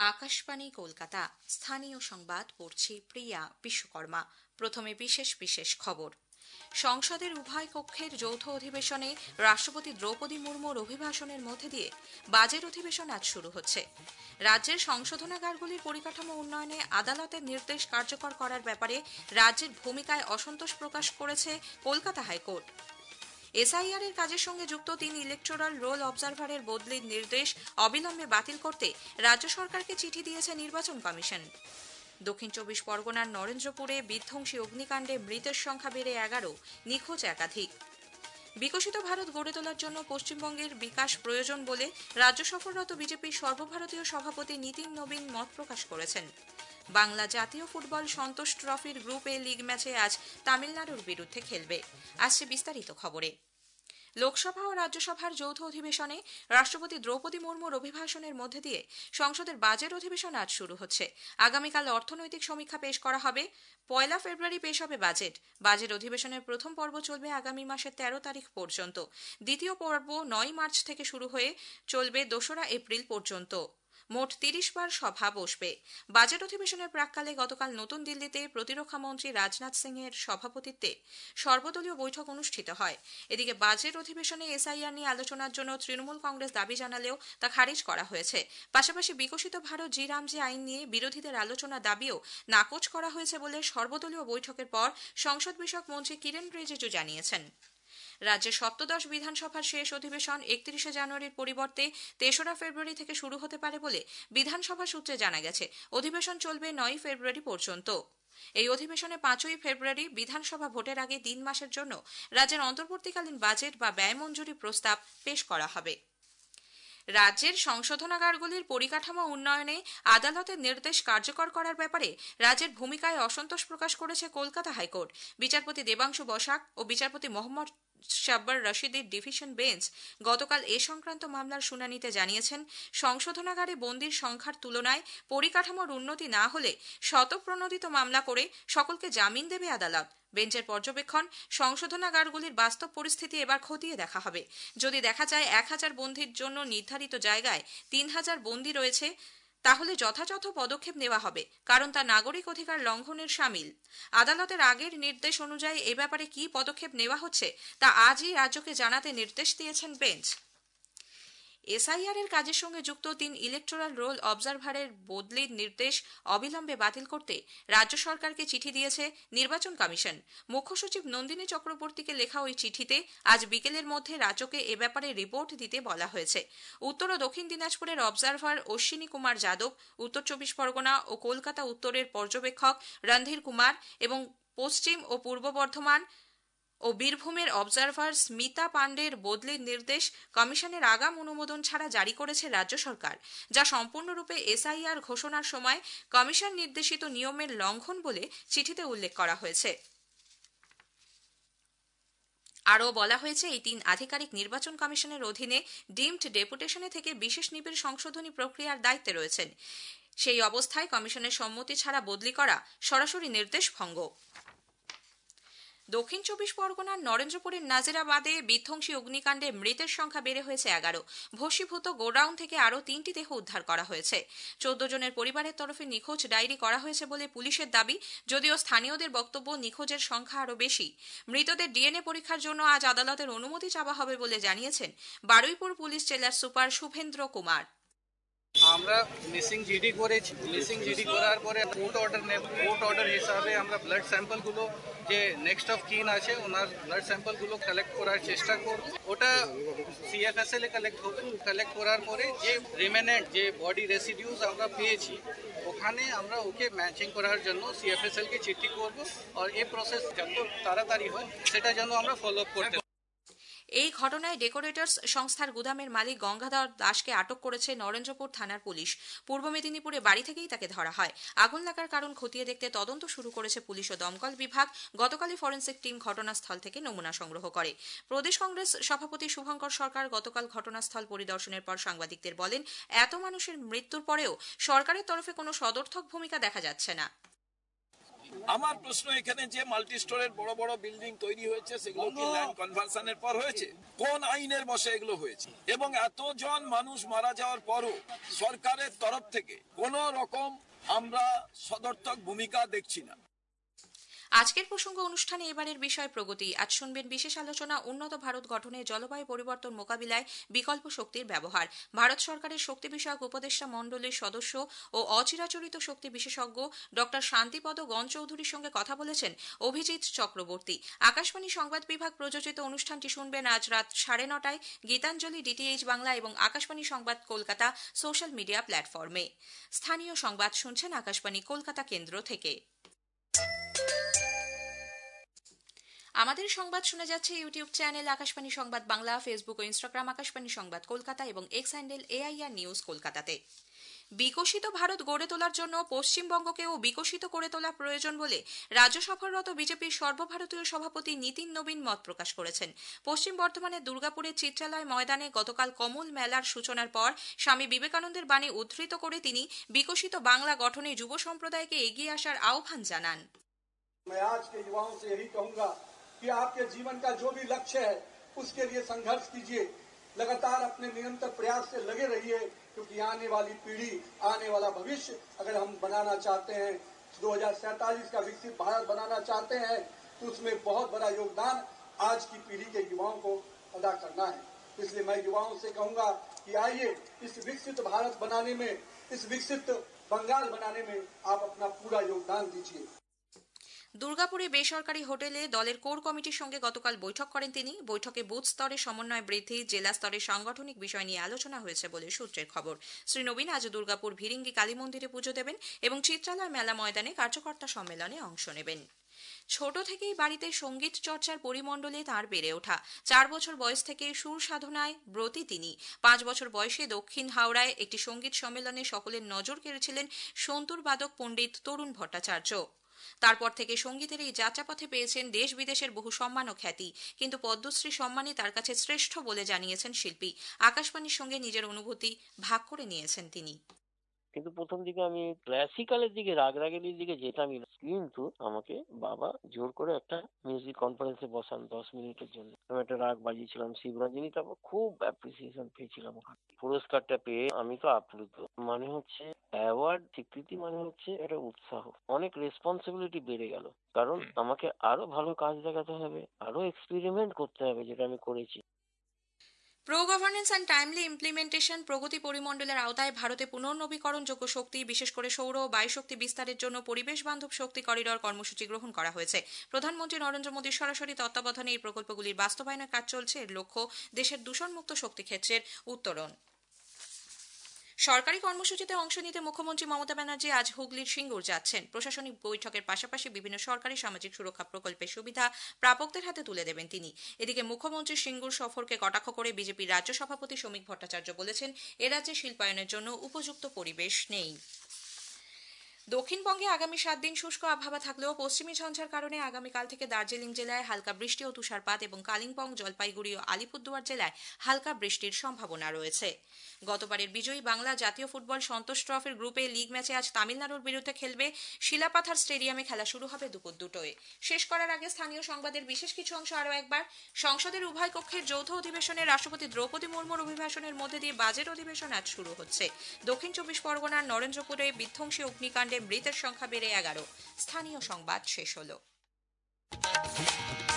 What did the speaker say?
আকাশবাণী কলকাতা স্থানীয় সংবাদ পড়ছি প্রিয়া বিশ্বকর্মা। প্রথমে বিশেষ খবর। সংসদের উভয় কক্ষের যৌথ অধিবেশনে রাষ্ট্রপতি দ্রৌপদী মুর্মুর অভিভাষণের মধ্যে দিয়ে বাজেট অধিবেশন আজ শুরু হচ্ছে। রাজ্যের সংশোধনাগারগুলির পরিকাঠামো উন্নয়নে আদালতের নির্দেশ কার্যকর করার ব্যাপারে রাজ্যের ভূমিকায় অসন্তোষ প্রকাশ করেছে কলকাতা হাইকোর্ট। এসআইআর এর কাজের সঙ্গে যুক্ত 3 ইলেকটোরাল রোল অবজারভারের বদলির নির্দেশ অবিলম্বে বাতিল করতে রাজ্য সরকারকে চিঠি দিয়েছে নির্বাচন কমিশন। দক্ষিণ 24 পরগনার নরেন্দ্রপুরে বিধ্বংসী অগ্নিকাণ্ডে মৃতের সংখ্যা বেড়ে 11, নিখোঁজ একাধিক। বিকশিত ভারত গড়ে তোলার জন্য পশ্চিমবঙ্গের বিকাশ প্রয়োজন বলে রাজ্য সফররত বিজেপির সর্বভারতীয় সভাপতি নীতিন নবীন মত প্রকাশ করেছেন। বাংলা জাতীয় ফুটবল সন্তোষ ট্রফির গ্রুপ এ লিগ ম্যাচে আজ তামিলনাড়ুর বিরুদ্ধে খেলবে। আসছে বিস্তারিত খবরে। লোকসভা ও রাজ্যসভার যৌথ অধিবেশনে রাষ্ট্রপতি দ্রৌপদী মুর্মুর অভিভাষণের মধ্যে দিয়ে সংসদের বাজেট অধিবেশন আজ শুরু হচ্ছে। আগামীকাল অর্থনৈতিক সমীক্ষা পেশ করা হবে। 1 ফেব্রুয়ারি পেশ হবে বাজেট অধিবেশনের প্রথম পর্ব চলবে আগামী মাসের 13 তারিখ পর্যন্ত। দ্বিতীয় পর্ব 9 মার্চ থেকে শুরু হয়ে চলবে 2 এপ্রিল পর্যন্ত। মোট 30 বার সভা বসবে। বাজেট অধিবেশনের প্রাক্কালে গতকাল নতুন দিল্লিতে প্রতিরক্ষা মন্ত্রী রাজনাথ সিং এর সভাপতিত্বে সর্বদলীয় বৈঠক অনুষ্ঠিত হয়। এদিকে বাজেট অধিবেশনে এসআইআর নিয়ে আলোচনার জন্য তৃণমূল কংগ্রেস দাবি জানালেও তা খারিজ করা হয়েছে। পাশাপাশি বিকশিত ভারত জি রামজি আইন নিয়ে বিরোধীদের আলোচনার দাবিও নাকচ করা হয়েছে বলে সর্বদলীয় বৈঠকের পর সংসদ বিষয়ক মন্ত্রী কিরেন রিজিজু জানিয়েছেন। রাজ্যের সপ্তদশ বিধানসভার শেষ অধিবেশন 31 জানুয়ারির পরিবর্তে 3 ফেব্রুয়ারি থেকে শুরু হতে পারে বলে বিধানসভা সূত্রে জানা গেছে। অধিবেশন চলবে 9 ফেব্রুয়ারি পর্যন্ত। এই অধিবেশনে 5 ফেব্রুয়ারি বিধানসভা ভোটের আগে 3 মাসের জন্য রাজ্যের অন্তর্বর্তীকালীন বাজেট বা ব্যয় মঞ্জুরি প্রস্তাব পেশ করা হবে। রাজ্যের সংশোধনাগারগুলির পরিকাঠামো উন্নয়নে আদালতের নির্দেশ কার্যকর করার ব্যাপারে রাজ্যের ভূমিকায় অসন্তোষ প্রকাশ করেছে কলকাতা হাইকোর্ট। বিচারপতি দেবাংশু বসাক ও বিচারপতি মোহাম্মদ শাব্বার রশিদের ডিভিশন বেঞ্চ গতকাল এ সংক্রান্ত মামলার শুনানিতে জানিয়েছেন, সংশোধনাগারে বন্দির সংখ্যার তুলনায় পরিকাঠামোর উন্নতি না হলে শতপ্রণোদিত মামলা করে সকলকে জামিন দেবে আদালত। বেঞ্চের পর্যবেক্ষণ, সংশোধনাগারগুলির বাস্তব পরিস্থিতি এবার খতিয়ে দেখা হবে। যদি দেখা যায় 1000 বন্দির জন্য নির্ধারিত জায়গায় 3000 বন্দী রয়েছে, তাহলে যথাযথ পদক্ষেপ নেওয়া হবে, কারণ তা নাগরিক অধিকার লঙ্ঘনের শামিল। আদালতের আগের নির্দেশ অনুযায়ী এ ব্যাপারে কী পদক্ষেপ নেওয়া হচ্ছে তা আজই রাজ্যকে জানাতে নির্দেশ দিয়েছেন বেঞ্চ। এসআইআর এর কাজের সঙ্গে যুক্ত 3 ইলেকটোরাল রোল অবজারভারের বদলির নির্দেশ অবিলম্বে বাতিল করতে রাজ্য সরকারকে চিঠি দিয়েছে নির্বাচন কমিশন। মুখ্য সচিব নন্দিনী চক্রবর্তীকে লেখা ওই চিঠিতে আজ বিকেলের মধ্যে রাজ্যকে এ ব্যাপারে রিপোর্ট দিতে বলা হয়েছে। উত্তর ও দক্ষিণ দিনাজপুরের অবজারভার অশ্বিনী কুমার যাদব, উত্তর 24 পরগনা ও কলকাতা উত্তরের পর্যবেক্ষক রণধীর কুমার এবং পশ্চিম ও পূর্ব বর্ধমান ও বীরভূমের অবজারভার স্মিতা পাণ্ডের বদলির নির্দেশ কমিশনের আগাম অনুমোদন ছাড়া জারি করেছে রাজ্য সরকার, যা সম্পূর্ণরূপে এসআইআর ঘোষণার সময় কমিশন নির্দেশিত নিয়মের লঙ্ঘন বলে চিঠিতে উল্লেখ করা হয়েছে। আরও বলা হয়েছে, এই 3 আধিকারিক নির্বাচন কমিশনের অধীনে ডিমড ডেপুটেশনে থেকে বিশেষ নিবিড় সংশোধনী প্রক্রিয়ার দায়িত্বে রয়েছেন। সেই অবস্থায় কমিশনের সম্মতি ছাড়া বদলি করা সরাসরি নির্দেশ ভঙ্গ। দক্ষিণ 24 পরগনার নরেন্দ্রপুরের নাজিরাবাদে বিধ্বংসী অগ্নিকাণ্ডে মৃতের সংখ্যা বেড়ে হয়েছে 11। ভস্মীভূত গোডাউন থেকে আরও 3টি দেহ উদ্ধার করা হয়েছে। 14 জনের পরিবারের তরফে নিখোঁজ ডায়েরি করা হয়েছে বলে পুলিশের দাবি, যদিও স্থানীয়দের বক্তব্য নিখোঁজের সংখ্যা আরও বেশি। মৃতদের ডিএনএ পরীক্ষার জন্য আজ আদালতের অনুমতি চাওয়া হবে বলে জানিয়েছেন বারুইপুর পুলিশ জেলার সুপার শুভেন্দ্র কুমার। আমরা মিসিং জিডি করেছি। মিসিং জিডি করার পরে কোর্ট অর্ডার হিসাবে আমরা ব্লাড স্যাম্পলগুলো যে নেক্সট অফ কিন আছে ওনার ব্লাড স্যাম্পলগুলো কালেক্ট করার চেষ্টা করব। ওটা সিএফএসএল এ কালেক্ট হবে। কালেক্ট করার পরে যে রিমেনেন্ট যে বডি রেসিডিউস আমরা পেয়েছি ওখানে আমরা ওকে ম্যাচিং করার জন্য সিএফএসএল কে চিঠি করব। আর এই প্রসেস যত তাড়াতাড়ি হয় সেটা যেন আমরা ফলো আপ করতে। এই ঘটনায় ডেকোরেটরস সংস্থার গুদামের মালিক গঙ্গাধর দাসকে আটক করেছে নরেন্দ্রপুর থানার পুলিশ। পূর্ব মেদিনীপুরে বাড়ি থেকেই তাকে ধরা হয়। আগুন লাগার কারণ খতিয়ে দেখতে তদন্ত শুরু করেছে পুলিশ ও দমকল বিভাগ। গতকালই ফরেনসিক টিম ঘটনাস্থল থেকে নমুনা সংগ্রহ করে। প্রদেশ কংগ্রেস সভাপতি শুভঙ্কর সরকার গতকাল ঘটনাস্থল পরিদর্শনের পর সাংবাদিকদের বলেন, এত মানুষের মৃত্যুর পরেও সরকারের তরফে কোনো সদর্থক ভূমিকা দেখা যাচ্ছে না। আমার প্রশ্ন এখানে যে মাল্টি স্টোরের বড় বড় বিল্ডিং তৈরি হয়েছে সেগুলো কি ল্যান্ড কনভার্সনের পর হয়েছে? কোন আইনের বশে এগুলো হয়েছে? এবং এতজন মানুষ মারা যাওয়ার পরও সরকারের তরফ থেকে কোন রকম আমরা সদর্থক ভূমিকা দেখছি না। আজকের প্রসঙ্গ অনুষ্ঠানে এবারের বিষয় প্রগতি। আজ শুনবেন বিশেষ আলোচনা উন্নত ভারত গঠনে জলবায়ু পরিবর্তন মোকাবিলায় বিকল্প শক্তির ব্যবহার। ভারত সরকারের শক্তি বিষয়ক উপদেষ্টা মণ্ডলীর সদস্য ও অচিরাচরিত শক্তি বিশেষজ্ঞ ডক্টর শান্তিপদ গণ চৌধুরীর সঙ্গে কথা বলেছেন অভিজিৎ চক্রবর্তী। আকাশবাণী সংবাদ বিভাগ প্রযোজিত অনুষ্ঠানটি শুনবেন আজ রাত 9:30টায় গীতাঞ্জলি ডিটিএইচ বাংলা এবং আকাশবাণী সংবাদ কলকাতা সোশ্যাল মিডিয়া প্ল্যাটফর্মে। স্থানীয় সংবাদ শুনছেন আকাশবাণী কলকাতা কেন্দ্র থেকে। আমাদের সংবাদ শোনা যাচ্ছে ইউটিউব চ্যানেল আকাশবাণী সংবাদ বাংলা, ফেসবুক ও ইনস্টাগ্রাম আকাশবাণী সংবাদ কলকাতা এবং এক্স হ্যান্ডেল AIR নিউজ কলকাতাতে। বিকশিত ভারত গড়ে তোলার জন্য পশ্চিমবঙ্গকেও বিকশিত করে তোলা প্রয়োজন বলে রাজ্য সফররত বিজেপির সর্বভারতীয় সভাপতি নীতিন নবীন মত প্রকাশ করেছেন। পশ্চিম বর্ধমানের দুর্গাপুরের চিত্রালয় ময়দানে গতকাল কমল মেলার সূচনার পর স্বামী বিবেকানন্দের বাণী উদ্ধৃত করে তিনি বিকশিত বাংলা গঠনে যুব সম্প্রদায়কে এগিয়ে আসার আহ্বান জানান। कि आपके जीवन का जो भी लक्ष्य है उसके लिए संघर्ष कीजिए, लगातार अपने निरंतर प्रयास से लगे रहिए, क्योंकि आने वाली पीढ़ी, आने वाला भविष्य अगर हम बनाना चाहते हैं, 2047 का विकसित भारत बनाना चाहते हैं, तो उसमें बहुत बड़ा योगदान आज की पीढ़ी के युवाओं को अदा करना है। इसलिए मैं युवाओं से कहूंगा कि आइए इस विकसित भारत बनाने में, इस विकसित बंगाल बनाने में आप अपना पूरा योगदान दीजिए। দুর্গাপুরে বেসরকারি হোটেলে দলের কোর কমিটির সঙ্গে গতকাল বৈঠক করেন তিনি। বৈঠকে বুথ স্তরে সমন্বয় বৃদ্ধি, জেলা স্তরে সাংগঠনিক বিষয় নিয়ে আলোচনা হয়েছে বলে সূত্রের খবর। শ্রী নবীন আজ দুর্গাপুর ভিরিঙ্গি কালী মন্দিরে পুজো দেবেন এবং চিত্রালয় মেলা ময়দানে কার্যকর্তা সম্মেলনে অংশ নেবেন। ছোট থেকেই বাড়িতে সঙ্গীত চর্চার পরিমণ্ডলে তাঁর বেড়ে ওঠা। 4 বছর বয়স থেকে সুর সাধনায় ব্রতী তিনি। 5 বছর বয়সে দক্ষিণ হাওড়ায় একটি সঙ্গীত সম্মেলনে সকলের নজর কেড়েছিলেন সন্তুর বাদক পণ্ডিত তরুণ ভট্টাচার্য। তারপর থেকে সঙ্গীতের এই যাত্রাপথে পেয়েছেন দেশ বিদেশের বহু সম্মান ও খ্যাতি, কিন্তু পদ্মশ্রী সম্মানই তার কাছে শ্রেষ্ঠ বলে জানিয়েছেন শিল্পী। আকাশবাণীর সঙ্গে নিজের অনুভূতি ভাগ করে নিয়েছেন তিনি। কিন্তু প্রথম দিকে আমি ক্লাসিক্যালের দিকে রাগরাগেলির দিকে যেতামই না, কিন্তু আমাকে বাবা জোর করে একটা মিউজিক কনফারেন্সে বসান 10 মিনিটের জন্য। আমি একটা রাগ বাজিয়েছিলাম শিবরঞ্জনী, তারপর খুব অ্যাপ্রিসিয়েশন পেয়েছিলাম ওখানে। পুরস্কারটা পেয়ে আমি তো আপ্লুত। মানে হচ্ছে অ্যাওয়ার্ড স্বীকৃতি মানে হচ্ছে একটা উৎসাহ, অনেক রেসপন্সিবিলিটি বেড়ে গেল, কারণ আমাকে আরো ভালো কাজ দেখাতে হবে, আরো এক্সপেরিমেন্ট করতে হবে, যেটা আমি করেছি। Pro governance and timely implementation PRAGATI পরিমণ্ডলের আওতায় ভারতে পুনর্নবীকরণযোগ্য শক্তি, বিশেষ করে সৌর ও বায়ু শক্তি বিস্তারের জন্য পরিবেশ বান্ধব শক্তি করিডর কর্মসূচি গ্রহণ করা হয়েছে। প্রধানমন্ত্রী নরেন্দ্র মোদীর সরাসরি তত্ত্বাবধানে এই প্রকল্পগুলির বাস্তবায়নের কাজ চলছে। এর লক্ষ্য দেশের দূষণমুক্ত শক্তি ক্ষেত্রের উত্তরণ। সরকারি কর্মসূচিতে অংশ নিতে মুখ্যমন্ত্রী মমতা ব্যানার্জি আজ হুগলির সিঙ্গুর যাচ্ছেন। প্রশাসনিক বৈঠকের পাশাপাশি বিভিন্ন সরকারি সামাজিক সুরক্ষা প্রকল্পের সুবিধা প্রাপকদের হাতে তুলে দেবেন তিনি। এদিকে মুখ্যমন্ত্রীর সিঙ্গুর সফরকে কটাক্ষ করে বিজেপির রাজ্য সভাপতি শ্রমিক ভট্টাচার্য বলেছেন, এ রাজ্যে শিল্পায়নের জন্য উপযুক্ত পরিবেশ নেই। দক্ষিণবঙ্গে আগামী 7 দিন শুষ্ক আবহাওয়া থাকলেও পশ্চিমী ঝঞ্ঝার কারণে আগামীকাল থেকে দার্জিলিং জেলায় হালকা বৃষ্টি ও তুষারপাত এবং কালিম্পং, জলপাইগুড়ি ও আলিপুরদুয়ার জেলায় হালকা বৃষ্টির সম্ভাবনা রয়েছে। গতবারের বিজয়ী বাংলা জাতীয় ফুটবল সন্তোষ ট্রফির গ্রুপে লিগ ম্যাচে আজ তামিলনাড়ুর বিরুদ্ধে খেলবে। শিলাপাথার স্টেডিয়ামে খেলা শুরু হবে দুপুর 2টায়। শেষ করার আগে স্থানীয় সংবাদের বিশেষ কিছু অংশ আরও একবার। সংসদের উভয় কক্ষের যৌথ অধিবেশনে রাষ্ট্রপতি দ্রৌপদী মুর্মুর অভিভাষণের মধ্যে দিয়ে বাজেট অধিবেশন আজ শুরু হচ্ছে। দক্ষিণ 24 পরগনার নরেন্দ্রপুরে বিধ্বংসী অগ্নিকাণ্ডে মৃতের সংখ্যা বেড়ে 11। স্থানীয় সংবাদ শেষ হলো।